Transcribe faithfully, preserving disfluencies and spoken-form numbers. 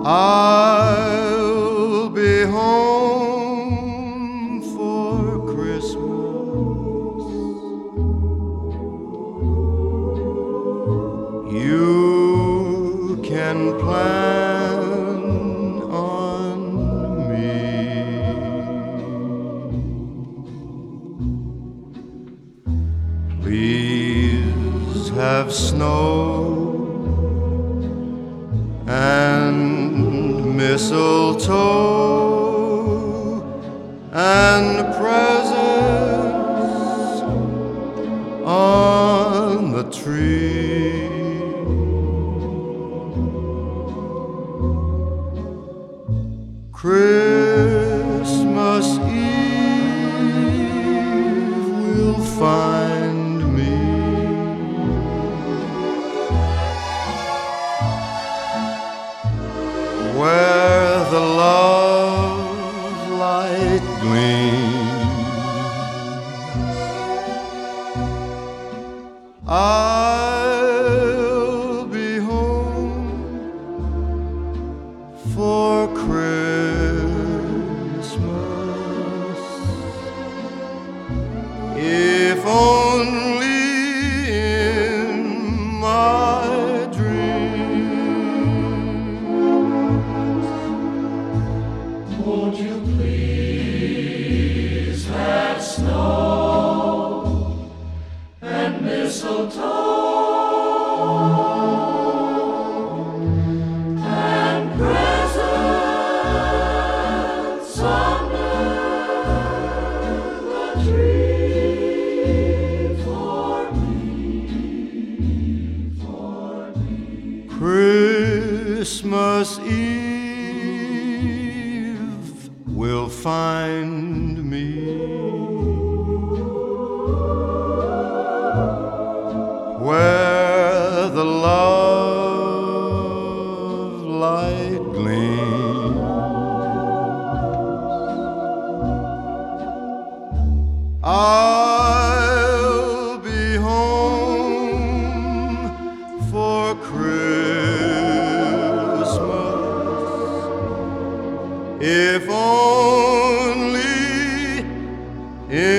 I'll be home for Christmas. You can plan on me. Please have snow and mistletoe and presents on the tree. Christmas Eve will find me where the love light gleams. I'll be home for Christmas, if only in my dreams. Won't you please have snow and mistletoe and presents under the tree for me, for me. Christmas Eve will find me where the love light gleams. I'll be home for Christmas, if only in